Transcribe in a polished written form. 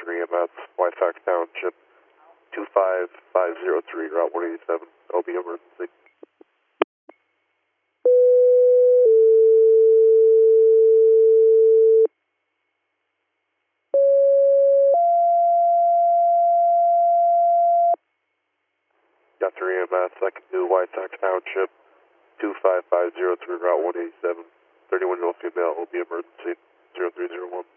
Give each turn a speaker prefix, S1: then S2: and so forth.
S1: 3 EMS, White Sox Township, 25503, Route 187, OB emergency. Got 3 EMS, I can do White Sox Township, 25503, Route 187, 31-year-old female, OB emergency, 0301.